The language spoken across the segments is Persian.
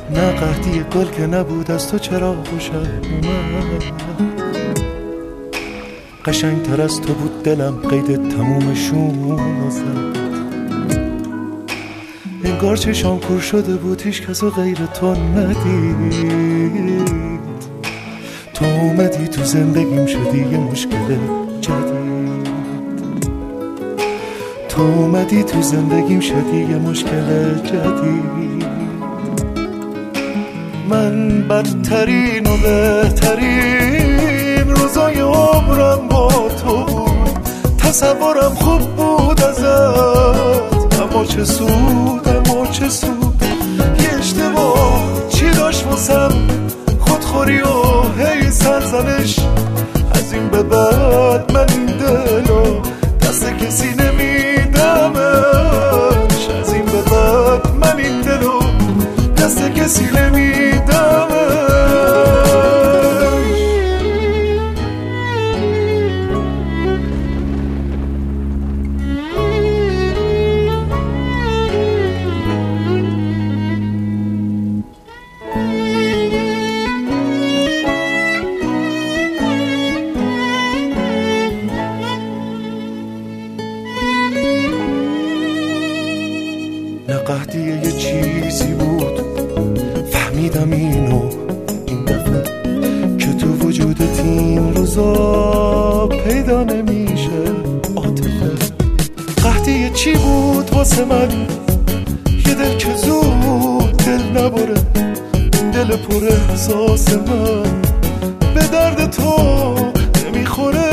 نه قحطی گل که نبود از تو چرا خوشم اومد، قشنگ تر از تو بود دلم قید تمومشون زد، انگار چشام کور شده بود هیچ کسو غیر تو ندید، تو اومدی تو زندگیم شدی یه مشکل جدید، تو اومدی تو زندگیم شدی یه مشکل جدید. من بدترین و بهترین روزای عمرم با تو بود، تصورم خوب بود ازت، اما چه سود اما چه سود، یه اشتباه چی داشت واسم، خودخوری و هی سرزنش، از این به بعد من این دلو دست کسی نمیدمش، از این به بعد من این دلو دست کسی نمیدمش. نه قحطی یه چیزی بود فهمیدم اینو این دفعه، که تو وجودت این روزا پیدا نمیشه عاطفه. قحطی چی بود واسه من، یه دل که زود دل نبره، دل پر احساس من به درد تو نمیخوره.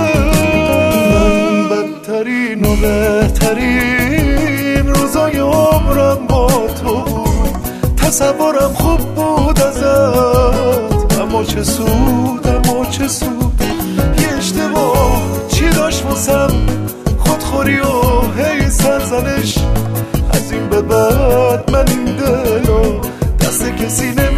من بدترین و بهترین روزای عمرم با تو بود، تصورم خوب بود ازت، اما چه سود اما چه سود، یه اشتباه چی داشت واسم، خودخوری و هی سرزنش، از این به بعد من این دلو دست کسی